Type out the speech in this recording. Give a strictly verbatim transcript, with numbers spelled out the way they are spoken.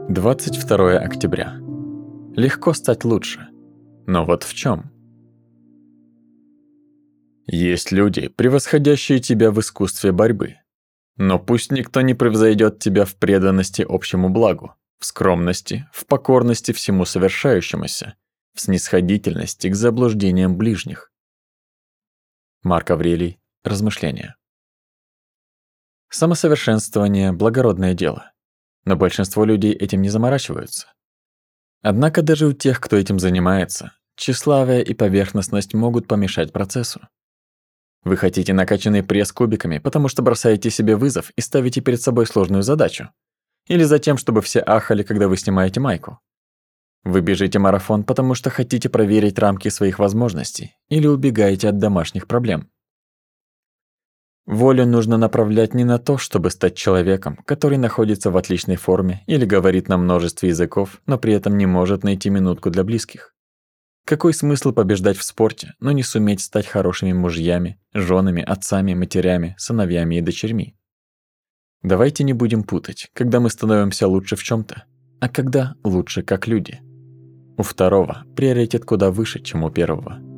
двадцать второе октября. Легко стать лучше. Но вот в чем? Есть люди, превосходящие тебя в искусстве борьбы. Но пусть никто не превзойдет тебя в преданности общему благу, в скромности, в покорности всему совершающемуся, в снисходительности к заблуждениям ближних. Марк Аврелий. Размышления. Самосовершенствование – благородное дело, но большинство людей этим не заморачиваются. Однако даже у тех, кто этим занимается, тщеславие и поверхностность могут помешать процессу. Вы хотите накачанный пресс кубиками, потому что бросаете себе вызов и ставите перед собой сложную задачу? Или за тем, чтобы все ахали, когда вы снимаете майку? Вы бежите марафон, потому что хотите проверить рамки своих возможностей, или убегаете от домашних проблем? Волю нужно направлять не на то, чтобы стать человеком, который находится в отличной форме или говорит на множестве языков, но при этом не может найти минутку для близких. Какой смысл побеждать в спорте, но не суметь стать хорошими мужьями, женами, отцами, матерями, сыновьями и дочерьми? Давайте не будем путать, когда мы становимся лучше в чем-то, а когда лучше как люди. У второго приоритет куда выше, чем у первого.